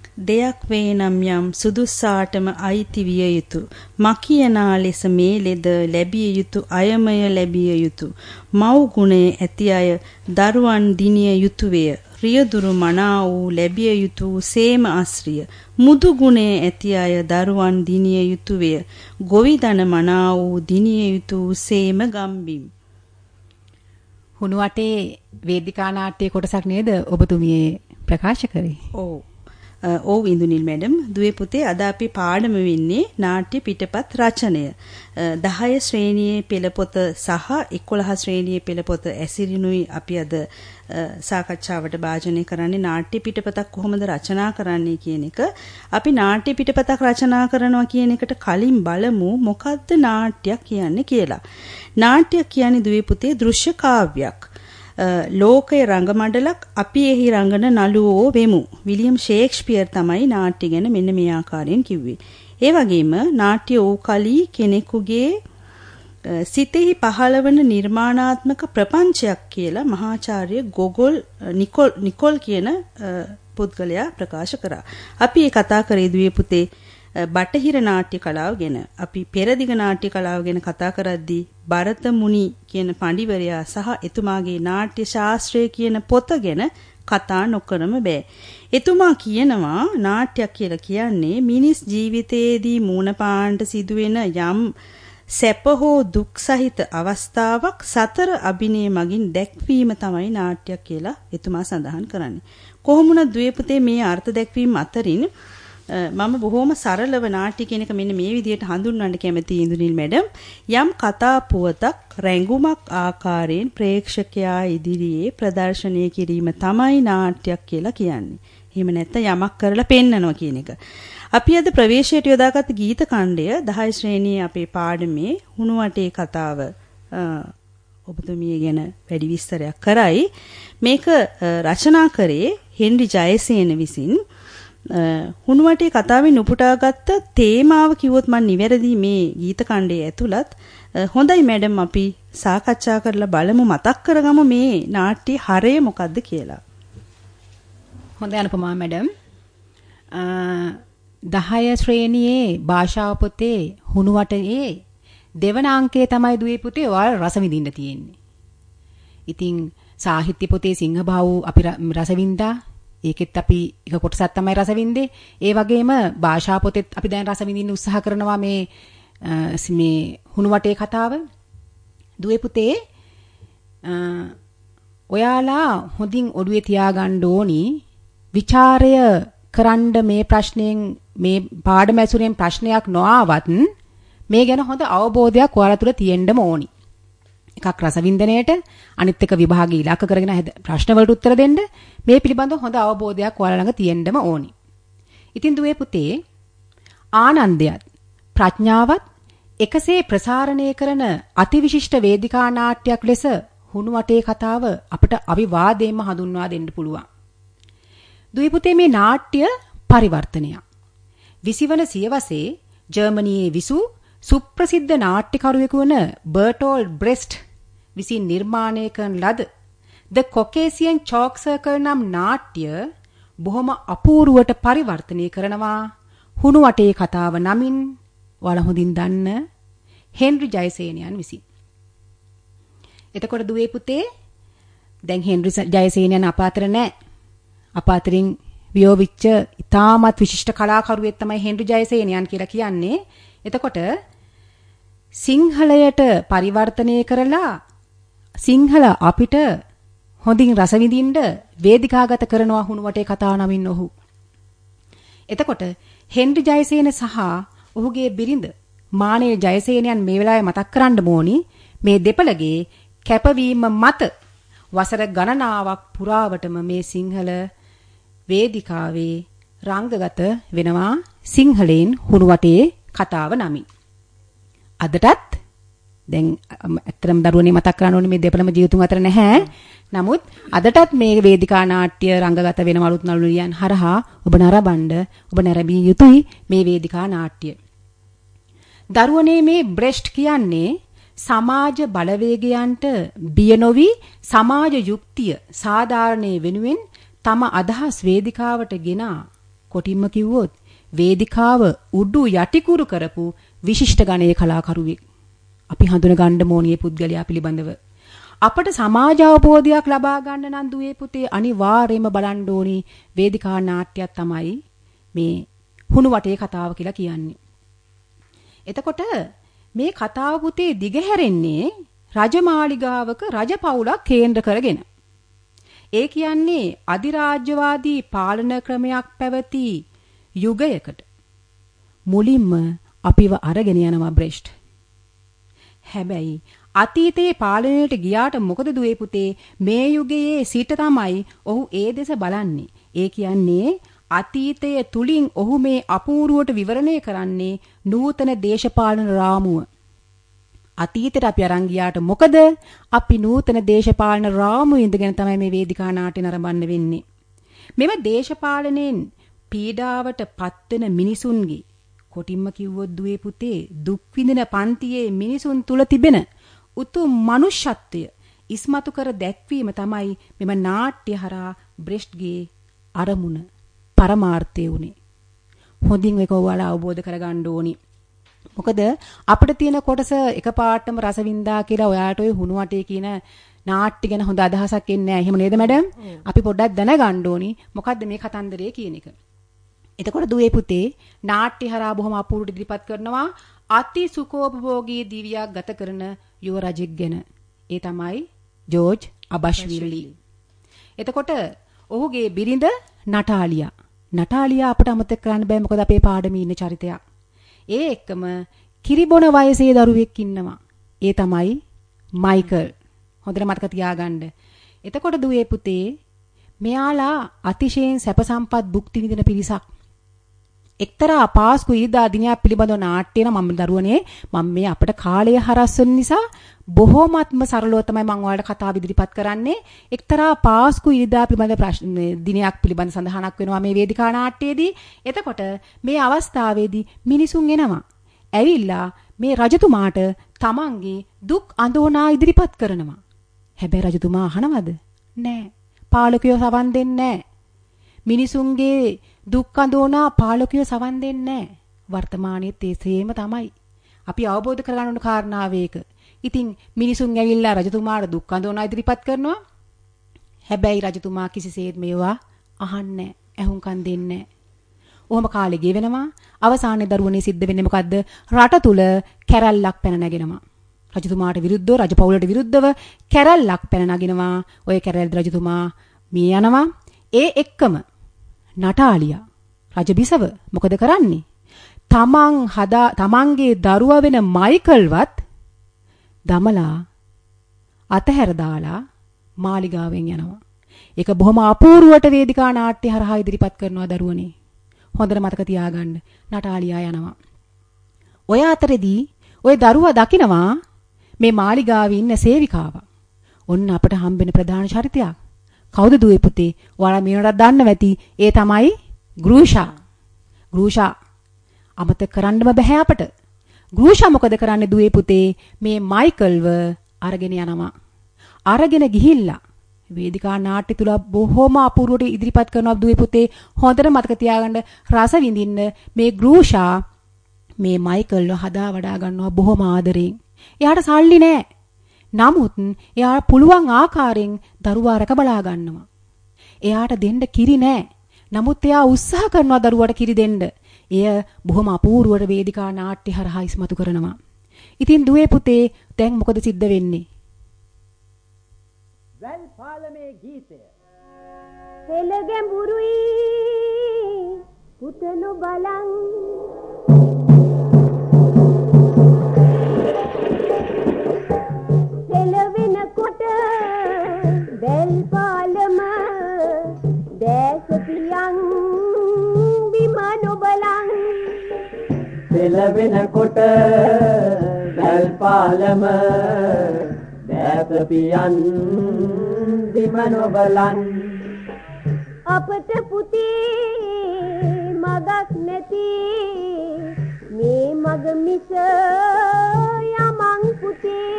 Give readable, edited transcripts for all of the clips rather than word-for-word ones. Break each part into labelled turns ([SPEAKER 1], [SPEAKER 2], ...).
[SPEAKER 1] දෙයක් වේ නම් යම් සුදුස්සාටම අයිති විය යුතු මකියනා ලෙස මේ ලෙද ලැබිය යුතු අයමය ලැබිය යුතු මව් ගුණය ඇති අය දරුවන් දිනිය යුතුය රියදුරු මනා වූ ලැබිය යුතු සේම අස්රිය මුදු ගුණය ඇති අය දරුවන් දිනිය යුතුය ගොවිදන මනා වූ දිනිය යුතු සේම ගම්බිම්.
[SPEAKER 2] හුණුවටේ වේදිකා නාට්‍ය කොටසක් නේද ඔබතුමිය ප්‍රකාශ කරේ?
[SPEAKER 1] ඔව් ඉන්දුනිල් මැඩම්. දුවේ පුතේ අද අපි පාඩම වෙන්නේ නාට්‍ය පිටපත් රචනය. 10 ශ්‍රේණියේ පෙළපොත සහ 11 ශ්‍රේණියේ පෙළපොත ඇසිරිනුයි අපි අද සාකච්ඡාවට භාජනය කරන්නේ නාට්‍ය පිටපතක් කොහොමද රචනා කරන්නේ කියන එක. අපි නාට්‍ය පිටපතක් රචනා කරනවා කියන එකට කලින් බලමු මොකද්ද නාට්‍යයක් කියන්නේ කියලා. නාට්‍යයක් කියන්නේ දුවේ පුතේ දෘශ්‍ය කාව්‍යයක්. ලෝකයේ රංගමඩලක් අපි එහි රංගන නළුවෝ වෙමු. විලියම් ෂේක්ස්පියර් තමයි නාට්‍ය ගැන මෙන්න මේ ආකාරයෙන් කිව්වේ. ඒ වගේම නාට්‍ය වූ කලී කෙනෙකුගේ සිතෙහි පහළවන නිර්මාණාත්මක ප්‍රපංචයක් කියලා මහාචාර්ය නිකොල් කියන පුද්ගලයා ප්‍රකාශ කරා. අපි මේ කතා කරේ දුවේ පුතේ බටහිර නාට්‍ය කලාව ගැන. අපි පෙරදිග නාට්‍ය කලාව ගැන කතා කරද්දී භරත මුනි කියන පඬිවරයා සහ එතුමාගේ නාට්‍ය ශාස්ත්‍රය කියන පොත ගැන කතා නොකරම බෑ. එතුමා කියනවා නාට්‍යයක් කියලා කියන්නේ මිනිස් ජීවිතයේදී මූණ පාන්නට සිදුවෙන යම් සැප හෝ දුක් සහිත අවස්ථාවක් සතර අභිනය මගින් දැක්වීම තමයි නාට්‍යයක් කියලා එතුමා සඳහන් කරන්නේ. කොහොමුණත් දුවේ පුතේ මේ අර්ථ දැක්වීම අතරින් මම බොහොම සරලව නාට්‍ය කියන එක මෙන්න මේ විදිහට හඳුන්වන්න කැමතියි ඉන්දුනිල් මැඩම්. යම් කතා පුවතක් රැඟුමක් ආකාරයෙන් ප්‍රේක්ෂකයා ඉදිරියේ ප්‍රදර්ශනය කිරීම තමයි නාට්‍යයක් කියලා කියන්නේ. එහෙම නැත්නම් යමක් කරලා පෙන්නනවා කියන එක. අපි අද ප්‍රවේශයට යොදාගත් ගීත ඛණ්ඩය 10 ශ්‍රේණියේ අපේ පාඩමේ හුණුවටේ කතාව ඔබතුමිය ගැන වැඩි විස්තරයක් කරයි. මේක රචනා කරේ හෙන්රි ජයසේන විසින්. හුණුවටේ කතාවෙන් උපුටාගත්ත තේමාව කිව්වොත් මම නිවැරදි මේ ගීත ඛණ්ඩයේ ඇතුළත්. හොඳයි මැඩම් අපි සාකච්ඡා කරලා බලමු මතක් කරගමු මේ නාට්‍ය හරය මොකද්ද කියලා.
[SPEAKER 2] හොඳයි අනුපමා මැඩම්. 10 ශ්‍රේණියේ භාෂාව පොතේ හුණුවටේ දෙවන අංකයේ තමයි දුවේ පුතේ ඔයාලා රස විඳින්න තියෙන්නේ. ඉතින් සාහිත්‍ය පොතේ සිංහ බාහුව අපි රස විඳා ඒකෙත් අපි එක කොටසක් තමයි රස විඳේ. ඒ වගේම භාෂා පොතෙත් අපි දැන් රස විඳින්න උත්සාහ කරනවා මේ හුණුවටේ කතාව. දුවේ පුතේ ඔයාලා හොඳින් ඔළුවේ තියාගන්න ඕනි විචාරය කරන්න මේ ප්‍රශ්නයෙන් මේ පාඩම ඇසුරෙන් ප්‍රශ්නයක් නොආවත් මේ ගැන හොඳ අවබෝධයක් ඔයාලා තුල තියෙන්නම ඕනි. එකක් රසවින්දනයේට අනිත් එක විභාග ඉලක්ක කරගෙන ප්‍රශ්න වලට උත්තර දෙන්න මේ පිළිබඳව හොඳ අවබෝධයක් ඔයාලා ළඟ තියෙන්නම ඕනි. ඉතින් දුවේ පුතේ ආනන්දයත් ප්‍රඥාවත් එකසේ ප්‍රසාරණය කරන අතිවිශිෂ්ට වේදිකා නාට්‍යයක් ලෙස හුණුවටේ කතාව අපට අවිවාදයෙන්ම හඳුන්වා දෙන්න පුළුවන්. දුවේ පුතේ මේ නාට්‍ය පරිවර්තනයක්. 20 වන සියවසේ ජර්මනියේ විසූ සුප්‍රසිද්ධ නාට්‍යකරුවෙකු වන බර්ටෝල්ඩ් බ්‍රෙස්ට් විසින් නිර්මාණය කරන ලද The Caucasian Chalk Circle නම් නාට්‍ය බොහොම අපූර්වට පරිවර්තනය කරනවා හුණුවටේ කතාව නමින් ඔයාලා හොඳින් දන්න හෙන්රි ජයසේනයන් විසින්. එතකොට දුවේ පුතේ දැන් හෙන්රි ජයසේනයන් අප අතර නැහැ. අප අතරින් වියෝවිච්ච ඉතාමත් විශිෂ්ට කලාකරුවෙක් තමයි හෙන්රි ජයසේනයන් කියලා කියන්නේ. එතකොට සිංහලයට පරිවර්තනය කරලා සිංහල අපිට හොඳින් රස විඳින්න වේදිකාගත කරනවා හුණුවටේ කතාව නමින් ඔහු. එතකොට හෙන්රි ජයසේන සහ ඔහුගේ බිරිඳ මානෙල් ජයසේනයන් මේ වෙලාවේ මතක් කරන්න ඕනි මේ දෙපළගේ කැපවීම මත වසර ගණනාවක් පුරාවටම මේ සිංහල වේදිකාවේ රංගගත වෙනවා සිංහලෙන් හුණුවටේ කතාව නමින්. අදටත් දැන් ඇත්තටම දරුවනේ මතක් කරන්න ඕනේ මේ දෙපළම ජීවිතුන් අතර නැහැ. නමුත් අදටත් මේ වේදිකා නාට්‍ය රංගගත වෙන මලුත් නළුනියන් හරහා ඔබ නරඹන්න ඔබ නැරඹිය යුතුයි මේ වේදිකා නාට්‍ය. දරුවනේ මේ බ්‍රෙස්ට් කියන්නේ සමාජ බලවේගයන්ට බිය නොවි සමාජ යුක්තිය සාධාරණයේ වෙනුවෙන් තම අදහස් වේදිකාවට ගෙන කොටින්ම කිව්වොත් වේදිකාව උඩු යටිකුරු කරපු විශිෂ්ට ගණයේ කලාකරුවෙක්. අපි හඳුන ගන්න ඕනේ පුද්ගලයා පිළිබඳව. අපට සමාජ අවබෝධයක් ලබා ගන්න නම් දුවේ පුතේ අනිවාර්යයෙන්ම බලන්න ඕනි වේදිකා නාට්‍යයක් තමයි මේ හුණු වටේ කතාව කියලා කියන්නේ. එතකොට මේ කතාව පුතේ දිගහැරෙන්නේ රජමාලිගාවක රජපෞලක් කේන්ද්‍ර කරගෙන. ඒ කියන්නේ අධිරාජ්‍යවාදී පාලන ක්‍රමයක් පැවති යුගයකට මුලින්ම අපිව අරගෙන යනවා බ්‍රෙෂ්ට්. හැබැයි අතීතයේ පාලනයට ගියාට මොකද දුවේ පුතේ මේ යුගයේ සිට තමයි ඔහු ඒ දෙස බලන්නේ. ඒ කියන්නේ අතීතය තුලින් ඔහු මේ අපූර්වට විවරණය කරන්නේ නූතන දේශපාලන රාමුව. අතීතයට අපි අරන් ගියාට මොකද අපි නූතන දේශපාලන රාමුව ඉඳගෙන තමයි මේ වේදිකා නාට්‍ය නරඹන්න වෙන්නේ. මෙව දේශපාලනයෙන් පීඩාවට පත්වෙන මිනිසුන්ගේ කොටින්ම කිව්වොත් දුවේ පුතේ දුක් විඳින පන්තියේ මිනිසුන් තුල තිබෙන උතුම් මනුෂ්‍යත්වය ඉස්මතු කර දැක්වීම තමයි මෙම නාට්‍ය හරහා බ්‍රෙෂ්ට්ගේ අරමුණ පරමාර්ථය උනේ. හොඳින් මේක ඔයාලා අවබෝධ කරගන්න ඕනි. මොකද අපිට තියෙන කොටස එකපාරටම රසවින්දා කියලා ඔයාලට ඔය හුණු වටේ කියන නාට්‍ය ගැන හොඳ අදහසක් එන්නේ නැහැ. එහෙම නේද මැඩම්? අපි පොඩ්ඩක් දැනගන්න ඕනි මොකද්ද මේ කතන්දරය කියන එක. එතකොට දුවේ පුතේ නාට්‍ය හරහා බොහොම අපූර්වට ඉදිරිපත් කරනවා අති සුඛෝපභෝගී දිවියක් ගත කරන යුව රජෙක් ගැන. ඒ තමයි ජෝර්ජ් අබෂ්විලි. එතකොට ඔහුගේ බිරිඳ නටාලියා. නටාලියා අපට අමතක කරන්න බෑ මොකද අපේ පාඩමේ ඉන්න චරිතයක්. ඒ එක්කම කිරිබොන වයසේ දරුවෙක් ඉන්නවා. ඒ තමයි මයිකල්. හොඳට මතක තියාගන්න. එතකොට දුවේ පුතේ මෙයාලා අතිශයින් සැප සම්පත් භුක්ති විඳින පිරිසක්. එක්තරා පාස්කු ඉරිදා දිනයක් පිළිබඳව නාට්‍ය නම් මම දරුවනේ මම මේ අපේ කාලය හරස් වෙන නිසා බොහොමත්ම සරලව තමයි මම ඔයාලට කතාව ඉදිරිපත් කරන්නේ. එක්තරා පාස්කු ඉරිදා පිළිබඳ දිනයක් පිළිබඳ සඳහනක් වෙනවා මේ වේදිකා නාට්‍යයේදී. එතකොට මේ අවස්ථාවේදී මිනිසුන් එනවා. ඇවිල්ලා මේ රජතුමාට තමන්ගේ දුක් අඳෝනා ඉදිරිපත් කරනවා. හැබැයි රජතුමා අහනවද? නෑ. පාලකයෝ සවන් දෙන්නේ නෑ. මිනිසුන්ගේ දුක් අඳෝනා පාලකයෝ සවන් දෙන්නේ නැහැ. වර්තමානයේත් ඒ සේම තමයි. අපි අවබෝධ කරගන්න ඕන කාරණාව ඒක. ඉතින් මිනිසුන් ඇවිල්ලා රජතුමාට දුක් අඳෝනා ඉදිරිපත් කරනවා. හැබැයි රජතුමා කිසිසේත් මේවා අහන්නේ නැහැ. ඇහුම්කන් දෙන්නේ නැහැ. ඔහොම කාලෙ ගෙවෙනවා. අවසානයේ දරුවනේ සිද්ධ වෙන්නේ මොකද්ද? රට තුල කැරැල්ලක් පැන නැගෙනවා. රජතුමාට විරුද්ධව රජපෞලට විරුද්ධව කැරැල්ලක් පැන නගිනවා. ওই කැරැල්ල රජතුමා මිය යනවා. ඒ එක්කම නටාලියා රජබිසව මොකද කරන්නේ? තමන්ගේ දරුවා වෙන මයිකල්වත් දමලා අතහැර දාලා මාලිගාවෙන් යනවා. ඒක බොහොම අපූර්වට වේදිකා නාට්‍ය හරහා ඉදිරිපත් කරනවා දරුවනේ. හොඳට මතක තියාගන්න. නටාලියා යනවා. ඔය අතරෙදී ওই දරුවා දකිනවා මේ මාලිගාවේ ඉන්න සේවිකාවක්. ඔන්න අපට හම්බෙන ප්‍රධාන චරිතයක්. කවුද දුවේ පුතේ? ඔයාලා මේනට දන්නව ඇති. ඒ තමයි ග්‍රූෂා. ග්‍රූෂා අමතක කරන්නම බෑ අපට. ග්‍රූෂා මොකද කරන්නේ දුවේ පුතේ? මේ මයිකල්ව අරගෙන යනවා. අරගෙන ගිහිල්ලා වේදිකා නාට්‍ය තුල බොහොම අපූර්වට ඉදිරිපත් කරනවා දුවේ පුතේ. හොඳට මතක තියාගන්න රස විඳින්න මේ ග්‍රූෂා මේ මයිකල්ව හදා වඩා ගන්නවා බොහොම ආදරෙන්. එයාට සල්ලි නෑ. නමුත් එයා පුළුවන් ආකාරයෙන් දරුවා රැක බලා ගන්නවා. එයාට දෙන්න කිරි නෑ. නමුත් එයා උත්සාහ කරනවා දරුවාට කිරි දෙන්න. එය බොහොම අපූර්වට වේදිකා නාට්‍ය හරහා ඉස්මතු කරනවා. ඉතින් දුවේ පුතේ දැන් මොකද සිද්ධ වෙන්නේ?
[SPEAKER 3] වැල් පාලමේ ගීතය.
[SPEAKER 4] හෙළ ගැඹුරුයි පුතනු බලන් කොට වැල් පාලම දැස පියන් විමන බලන්
[SPEAKER 3] පෙළවෙනකොට වැල් පාලම දැස පියන් විමන බලන්
[SPEAKER 4] අපට පුතේ මගක් නැති මේ මග මිස යමන් පුතේ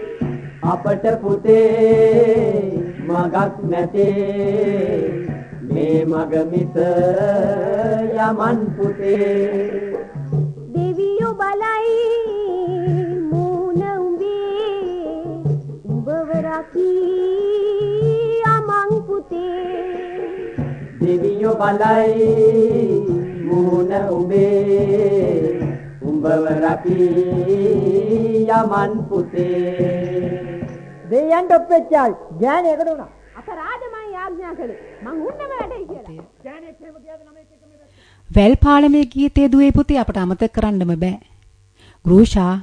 [SPEAKER 3] අපට පුතේ මගක් නැතේ මේ මග මිස යමන් පුතේ
[SPEAKER 4] දෙවියෝ බලයි මූණ උඹේ උඹව රකී යමන් පුතේ
[SPEAKER 3] දෙවියෝ බලයි මූණ උඹේ උඹව රකී යමන් පුතේ
[SPEAKER 5] දෙයයන්ට ඔප්පෙච්චාල් ඥානයකට උනා
[SPEAKER 4] අපරාධ මම යාඥා කළේ මං උන්නම වැඩේ කියලා
[SPEAKER 5] ඥානෙක් එහෙම කියද නම එක මේ
[SPEAKER 2] වැල්පාලමේ ගීතයේ දුවේ පුතේ අපට අමතක කරන්නම බෑ. ගෘෂා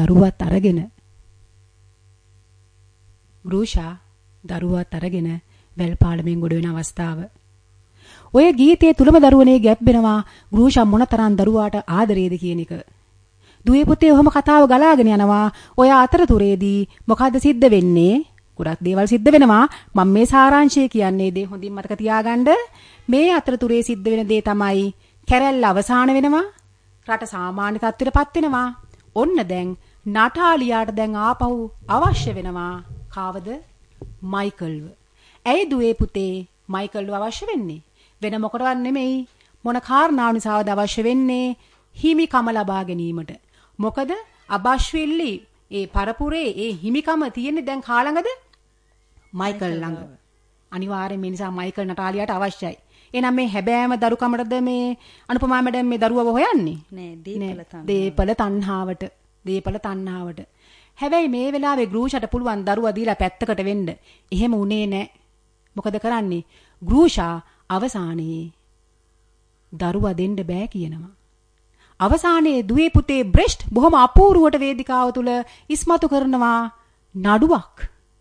[SPEAKER 2] දරුවත් අරගෙන වැල්පාලමෙන් ගොඩ වෙන අවස්ථාව. ඔය ගීතයේ තුලම දරුවනේ ගැප්පෙනවා ගෘෂා මොනතරම් දරුවාට ආදරේද කියන එක. දුවේ පුතේ ඔහම කතාව ගලාගෙන යනවා. ඔය අතරතුරේදී මොකද්ද සිද්ධ වෙන්නේ? ගොඩක් දේවල් සිද්ධ වෙනවා. මම මේ සාරාංශය කියන්නේ දේ හොඳින් මතක තියාගන්න. මේ අතරතුරේ සිද්ධ වෙන දේ තමයි කැරැල්ල අවසාන වෙනවා. රට සාමාන්‍ය තත්ත්වයටපත් වෙනවා. ඔන්න දැන් නටාලියාට දැන් ආපහු අවශ්‍ය වෙනවා. කාවද? මයිකල්ව. ඇයි දුවේ පුතේ මයිකල්ව අවශ්‍ය වෙන්නේ? වෙන මොකටවත් නෙමෙයි. මොන කාරණාව නිසාද අවශ්‍ය වෙන්නේ? හිමිකම ලබා ගැනීමට. මොකද අබාෂ්විල්ලි ඒ පරපුරේ ඒ හිමිකම තියෙන්නේ දැන් කාලඟද? මයිකල් ළඟ. අනිවාර්යයෙන් මේ නිසා මයිකල් නටාලියාට අවශ්‍යයි. එහෙනම් මේ හැබෑම දරුකමටද මේ අනුපමා මැඩම් මේ දරුවව හොයන්නේ?
[SPEAKER 1] නෑ,
[SPEAKER 2] දේපල තණ්හාවට. හැබැයි මේ වෙලාවේ ගෘෂාට පුළුවන් දරුවා දීලා පැත්තකට වෙන්න. එහෙම උනේ නෑ. මොකද කරන්නේ? ගෘෂා අවසානයේ දරුවා දෙන්න බෑ කියනවා. අවසානයේ දුවේ පුතේ බ්‍රෙෂ්ට් බොහොම අපූර්වට වේදිකාව තුල ඉස්මතු කරනවා නඩුවක්.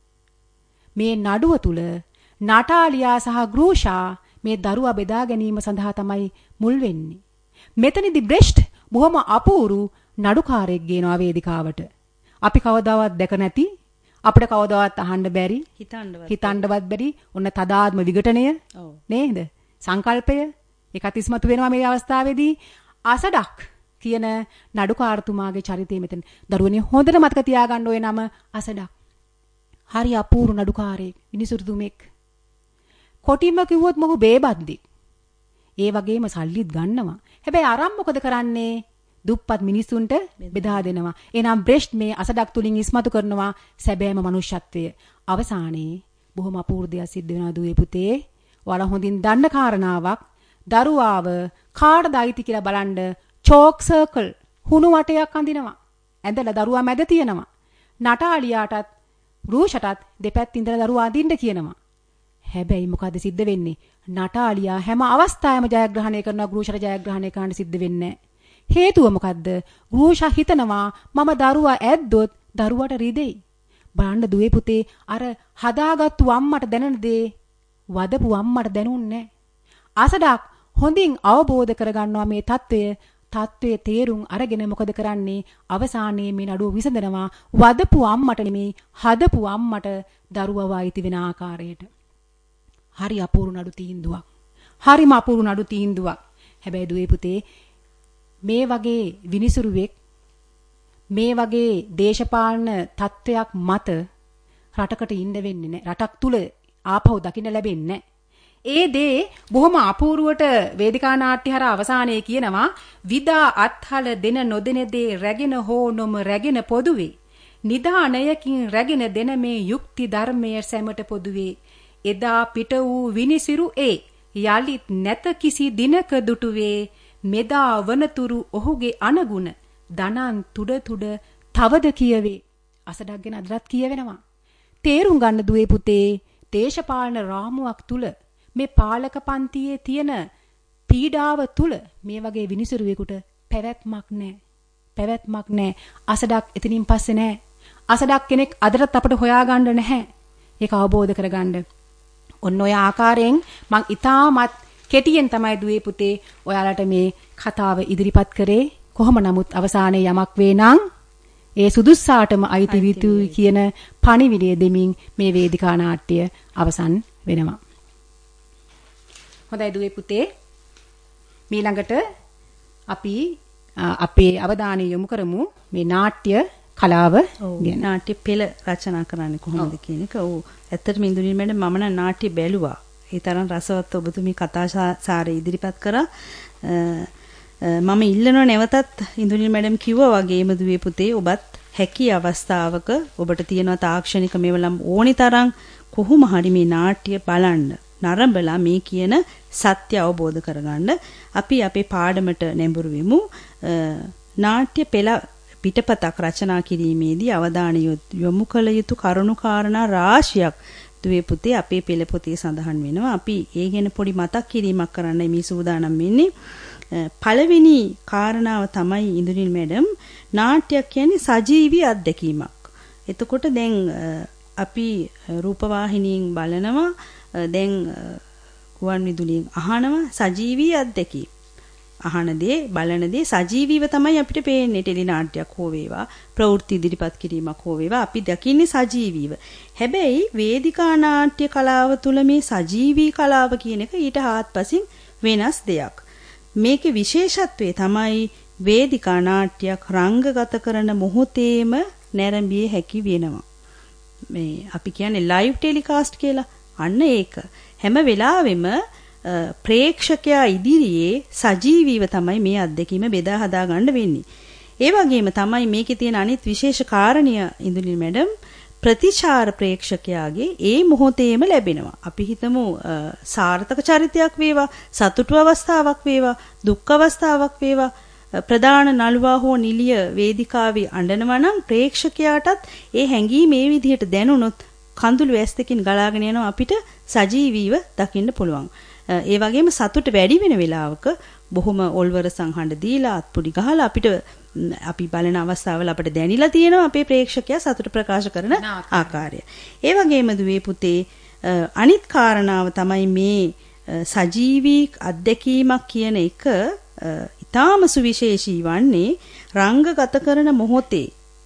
[SPEAKER 2] මේ නඩුව තුල නටාලියා සහ ගෘෂා මේ දරුවා බෙදා ගැනීම සඳහා තමයි මුල් වෙන්නේ. මෙතනදී බ්‍රෙෂ්ට් බොහොම අපූරු නඩුකාරයෙක් ගේනවා වේදිකාවට. අපි කවදාවත් දැක නැති, අපිට කවදාවත් අහන්න බැරි, හිතන්නවත් බැරි ඔන්න තදාත්ම විඝටනය නේද? සංකල්පය ඒකත් ඉස්මතු වෙනවා මේ අවස්ථාවේදී. අසඩක් කියන නඩුකාරතුමාගේ චරිතය මෙතන. දරුවනේ හොඳට මතක තියාගන්න ඔය නම අසඩක්. හරි අපූර්ව නඩුකාරයෙක්, විනිසුරුතුමෙක්. කොටිම කිව්වොත් මොහු බේබද්දෙක්. ඒ වගේම සල්ලිත් ගන්නවා. හැබැයි අරන් මොකද කරන්නේ? දුප්පත් මිනිසුන්ට බෙදා දෙනවා. එහෙනම් බ්‍රෙෂ්ට් මේ අසඩක් තුලින් ඉස්මතු කරනවා සැබෑම මනුෂ්‍යත්වය. අවසානයේ බොහොම අපූර්ව දෙයක් සිද්ධ වෙනවා දුවේ පුතේ. ඔයාලා හොඳින් දන්න කාරණාවක්. දරුවාව කාටද අයිති කියලා බලන්න චෝක් සර්කල් හුණු වටයක් අඳිනවා. ඇඳලා දරුවා මැද තියනවා. නටාලියාටත් ගෘෂාටත් දෙපැත්ත ඉඳලා දරුවා අඳින්න කියනවා. හැබැයි මොකද සිද්ධ වෙන්නේ? නටාලියා හැම අවස්ථාවෙම ජයග්‍රහණය කරනවා, ගෘෂාට ජයග්‍රහණය කරන්න සිද්ධ වෙන්නේ නැහැ. හේතුව මොකද්ද? ගෘෂා හිතනවා මම දරුවා ඇද්දොත් දරුවට රිදෙයි. බලන්න දුවේ පුතේ අර හදාගත්තු අම්මට දැනෙන දේ වදපු අම්මට දැනුන්නේ නැහැ. අසඩක් හොඳින් අවබෝධ කරගන්නවා මේ තත්වයේ තේරුම් අරගෙන මොකද කරන්නේ? අවසානයේ මේ නඩුව විසඳනවා වදපු අම්මට නෙමෙයි හදපු අම්මට දරුවව අයිති වෙන ආකාරයට. හරි අපූර්ව නඩු තීන්දුවක්. හරිම අපූර්ව නඩු තීන්දුවක්. හැබැයි දුවේ පුතේ මේ වගේ විනිසුරුවෙක් මේ වගේ දේශපාලන තත්වයක් මත රටකට ඉන්න වෙන්නේ නැහැ. රටක් තුල ආපහු දකින්න ලැබෙන්නේ නැහැ. ඒ දේ බොහොම අපූර්වට වේදිකා නාට්‍ය හරහා අවසානයේ කියනවා විදා අත්හල දෙන නොදෙන දේ රැගෙන හෝ නොම රැගෙන පොදුවේ නිදානයකින් රැගෙන දෙන මේ යුක්ති ධර්මයේ සැමට පොදුවේ එදා පිට වූ විනිසිරු ඒ යලිත් නැත කිසි දිනක දුටුවේ මෙදා වනතුරු ඔහුගේ අනගුණ දනන් තුඩ තවද කියවේ. අසඩක් ගැන අදටත් කියවෙනවා. තේරුම් ගන්න දුවේ පුතේ දේශපාලන රාමුවක් තුල මේ පාලක පන්තියේ තියෙන පීඩාව තුල මේ වගේ විනිසුරුවෙකුට පැවැත්මක් නැහැ. අසඩක් එතනින් පස්සේ නැහැ. අසඩක් කෙනෙක් අදටත් අපිට හොයාගන්න නැහැ. ඒක අවබෝධ කරගන්න. ඔන්න ඔය ආකාරයෙන් මං ඊටමත් කෙටියෙන් තමයි දුවේ පුතේ ඔයාලට මේ කතාව ඉදිරිපත් කරේ. කොහොම නමුත් අවසානයේ යමක් වේ නම් ඒ සුදුස්සාටම අයිති විතුයි කියන පණිවිඩය දෙමින් මේ වේදිකා නාට්‍ය අවසන් වෙනවා. හොඳයි දුවේ පුතේ ඊළඟට අපි අපේ අවධානය යොමු කරමු මේ නාට්‍ය කලාව ගැන.
[SPEAKER 1] නාට්‍ය පෙළ රචනා කරන්නේ කොහොමද කියන එක. ඔව් ඇත්තටම ඉන්දුනිල් මැඩම් මම නම් නාට්‍ය බැලුවා. ඒ තරම් රසවත් ඔබතුමී කතා සාරය ඉදිරිපත් කරා. මම ඉල්ලනවා නැවතත් ඉන්දුනිල් මැඩම් කිව්වා වගේම දුවේ පුතේ ඔබත් හැකි අවස්ථාවක ඔබට තියෙන තාක්ෂණික මේවලම් ඕනි තරම් කොහොම හරි මේ නාට්‍ය බලන්න නරඹලා මේ කියන සත්‍ය අවබෝධ කරගන්න අපි අපේ පාඩමට නැඹුරු වෙමු. නාට්‍ය පෙළ පිටපතක් රචනා කිරීමේදී අවධානය යොමු කළ යුතු කරුණු කාරණා රාශියක් දුවේ පුතේ අපේ පෙළ පොතේ සඳහන් වෙනවා. අපි ඒ ගැන පොඩි මතක් කිරීමක් කරන්නයි මේ සූදානම් වෙන්නේ. පළවෙනි කාරණාව තමයි ඉන්දුනිල් මැඩම් නාට්‍යයක් කියන්නේ සජීවී අත්දැකීමක්. එතකොට දැන් අපි රූපවාහිනියෙන් බලනවා දැන් ගුවන් විදුලියෙන් අහනවා සජීවී අත්දැකීම්. අහන දේ බලන දේ සජීවීව තමයි අපිට පේන්නේ. ටෙලි නාට්‍යයක් හෝ වේවා ප්‍රවෘත්ති ඉදිරිපත් කිරීමක් හෝ වේවා අපි දකින්නේ සජීවීව. හැබැයි වේදිකා නාට්‍ය කලාව තුළ මේ සජීවී කලාව කියන එක ඊට හාත්පසින් වෙනස් දෙයක්. මේකේ විශේෂත්වය තමයි වේදිකා නාට්‍යයක් රංගගත කරන මොහොතේම නැරඹිය හැකි වෙනවා. මේ අපි කියන්නේ ලයිව් ටෙලිකාස්ට් කියලා. අන්න ඒක. හැම වෙලාවෙම ප්‍රේක්ෂකයා ඉදිරියේ සජීවීව තමයි මේ අත්දැකීම බෙදා හදා ගන්න වෙන්නේ. ඒ වගේම තමයි මේකේ තියෙන අනිත් විශේෂ කාරණය ඉන්දුනිල් මැඩම් ප්‍රතිචාර ප්‍රේක්ෂකයාගේ ඒ මොහොතේම ලැබෙනවා. අපි හිතමු සාර්ථක චරිතයක් වේවා, සතුටු අවස්ථාවක් වේවා, දුක් අවස්ථාවක් වේවා, ප්‍රධාන නළුවා හෝ නිලිය වේදිකාවේ අඬනවා නම් ප්‍රේක්ෂකයාටත් ඒ හැඟීම මේ විදිහට දැනුනොත් කඳුළු ඇස් දෙකින් ගලාගෙන යනවා අපිට සජීවීව දකින්න පුළුවන්. ඒ වගේම සතුට වැඩි වෙන වෙලාවක බොහොම ඔල්වර සංහඬ දීලා අත්පුඩි ගහලා අපිට අපි බලන අවස්ථාවල අපිට දැනිලා තියෙනවා අපේ ප්‍රේක්ෂකයා සතුට ප්‍රකාශ කරන ආකාරය. ඒ වගේම දුවේ පුතේ අනිත් කාරණාව තමයි මේ සජීවී අත්දැකීමක් කියන එක ඊටාම සුවිශේෂී වන්නේ රංගගත කරන මොහොතේ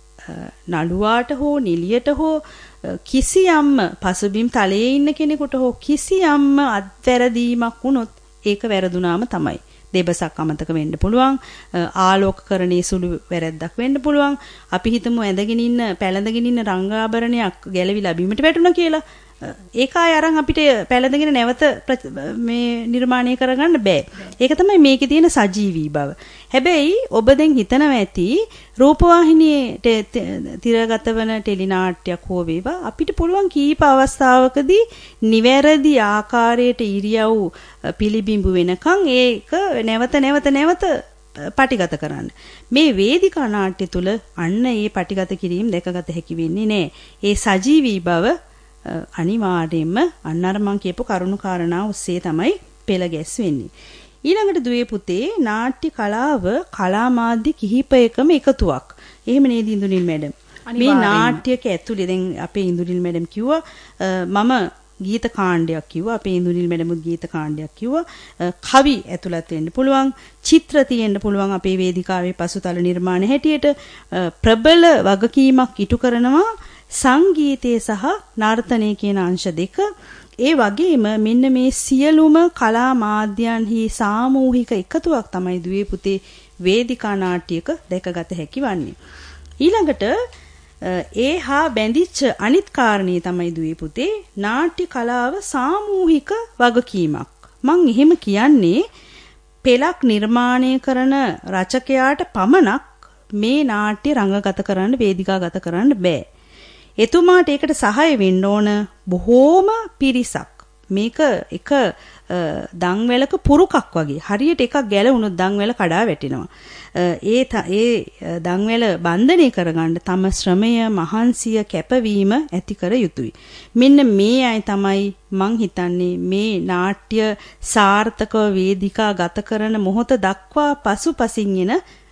[SPEAKER 1] නළුවාට හෝ නිලියට හෝ කිසියම්ම පසුබිම් තලයේ ඉන්න කෙනෙකුට හෝ කිසියම්ම අත්වැරදීමක් වුණොත් ඒක වැරදුනාම තමයි. දෙබසක් අමතක වෙන්න පුළුවන්, ආලෝකකරණයේ සුළු වැරැද්දක් වෙන්න පුළුවන්. අපි හිතමු ඇඳගෙන ඉන්න පැළඳගෙන ඉන්න රංගාභරණයක් ගැලවිලා බිමට වැටුණා කියලා. ඒක ආය අරන් අපිට පැළඳගෙන නැවත මේ නිර්මාණය කරගන්න බෑ. ඒක තමයි මේකේ තියෙන සජීවී බව. හැබැයි ඔබ දැන් හිතනවා ඇති රූපවාහිනියේ තිරගත වන ටෙලි නාට්‍යයක් හෝ වේවා අපිට පුළුවන් කීප අවස්ථාවකදී නිවැරදි ආකාරයට ඉරියව් පිළිබිඹු වෙනකන් ඒක නැවත පටිගත කරන්න. මේ වේදිකා නාට්‍ය තුල අන්න ඒ පටිගත කිරීම දැකගත හැකි වෙන්නේ නැහැ. ඒ සජීවී බව අනිවාර්යයෙන්ම අන්නර මං කියපු කරුණු කාරණා ඔස්සේ තමයි පෙළ ගැස්වෙන්නේ. ඊළඟට දුවේ පුතේ නාට්‍ය කලාව කලා මාධ්‍ය කිහිපයකම එකතුවක්. එහෙම නේද ඉන්දුනිල් මැඩම්? මේ නාට්‍යක ඇතුලේ දැන් අපේ ඉන්දුනිල් මැඩම් කිව්වා මම ගීත කාණ්ඩයක් කිව්වා. අපේ ඉන්දුනිල් මැඩමුත් ගීත කාණ්ඩයක් කිව්වා. කවි ඇතුළත් වෙන්න පුළුවන්, චිත්‍ර තියෙන්න පුළුවන් අපේ වේදිකාවේ පසුතල නිර්මාණ හැටියට ප්‍රබල වගකීමක් ඉටු කරනවා සංගීතයේ සහ නර්තනයේ කියන අංශ දෙක. ඒ වගේම මෙන්න මේ සියලුම කලා මාධ්‍යයන්හි සාමූහික එකතුවක් තමයි දුවේ පුතේ වේදිකා නාට්‍යයක දැකගත හැකි වන්නේ. ඊළඟට ඒ හා බැඳිච්ච අනිත් කාරණේ තමයි දුවේ පුතේ නාට්‍ය කලාව සාමූහික වගකීමක්. මං එහෙම කියන්නේ පෙළක් නිර්මාණය කරන රචකයාට පමණක් මේ නාට්‍ය රංගගත කරන්න වේදිකාගත කරන්න බෑ. එතුමාට ඒකට සහාය වෙන්න ඕන බොහෝම පිරිසක්. මේක එක දන්වැලක පුරුකක් වගේ. හරියට එකක් ගැලවුණොත් දන්වැල කඩා වැටෙනවා. ඒ දන්වැල බන්ධනය කරගන්න තම ශ්‍රමය, මහන්සිය, කැපවීම ඇති කර යුතුයි. මෙන්න මේ අය තමයි මං හිතන්නේ මේ නාට්‍ය සාර්ථකව වේදිකා ගත කරන මොහොත දක්වා පසුපසින් එන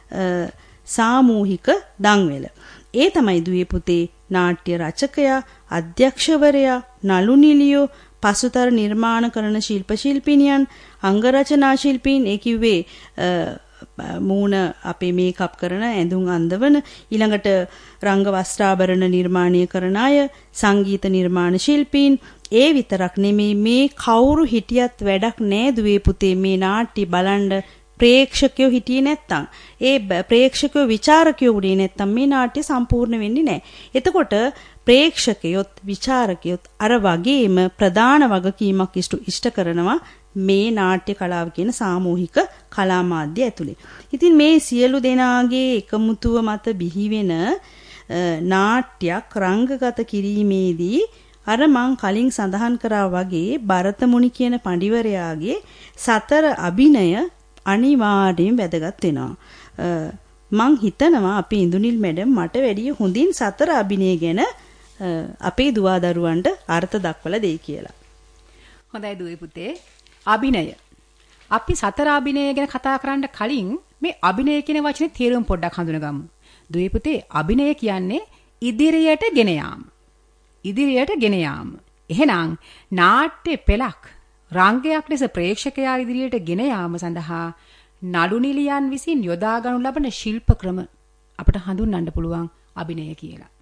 [SPEAKER 1] සාමූහික දන්වැල. ඒ තමයි දුවේ පුතේ නාට්‍ය රචකයා, අධ්‍යක්ෂවරයා, නළු නිලියෝ, පසුතර නිර්මාණ කරන ශිල්පිනියන්, අංගරචනා ශිල්පීන්, ඒ කිව්වේ මූණ අපේ මේකප් කරන ඇඳුම් අඳවන, ඊළඟට රංග වස්ත්‍රාභරණ නිර්මාණය කරන අය, සංගීත නිර්මාණ ශිල්පීන්. ඒ විතරක් නෙමේ මේ කවුරු හිටියත් වැඩක් නෑ දුවේ පුතේ මේ නාට්‍ය බලන්න ප්‍රේක්ෂකයෝ හිටියේ නැත්තම් ඒ ප්‍රේක්ෂකයෝ විචාරකයෝ උනේ නැත්තම් මේ නාට්‍ය සම්පූර්ණ වෙන්නේ නැහැ. එතකොට ප්‍රේක්ෂකයොත් විචාරකයොත් අර වගේම ප්‍රධාන වගකීමක් ඉෂ්ට කරනවා මේ නාට්‍ය කලාව කියන සාමූහික කලා මාධ්‍ය ඇතුලේ. ඉතින් මේ සියලු දෙනාගේ එකමුතුව මත බිහි වෙන නාට්‍යයක් රංගගත කිරීමේදී අර මං කලින් සඳහන් කරා වගේ භරත මුනි කියන පඬිවරයාගේ සතර අභිනය අනිවාර්යෙන් වැදගත් වෙනවා. මං හිතනවා අපේ ඉන්දුනිල් මැඩම් මට වැඩිය හොඳින් සතර අභිනය ගැන අපේ දුවදරුවන්ට අර්ථ දක්වලා දෙයි කියලා.
[SPEAKER 2] හොඳයි දුවේ පුතේ. අභිනය. අපි සතර අභිනය ගැන කතා කරන්න කලින් මේ අභිනය කියන වචනේ තේරුම පොඩ්ඩක් හඳුනගමු. දුවේ පුතේ අභිනය කියන්නේ ඉදිරියට ගෙන යාම. ඉදිරියට ගෙන යාම. එහෙනම් නාට්‍ය පෙළක් රංගයක් ලෙස ප්‍රේක්ෂකයා ඉදිරියට ගෙන යාම සඳහා නළු නිලියන් විසින් යොදා ගනු ලබන ශිල්ප ක්‍රම අපට හඳුන්වන්න පුළුවන් අභිනය කියලා.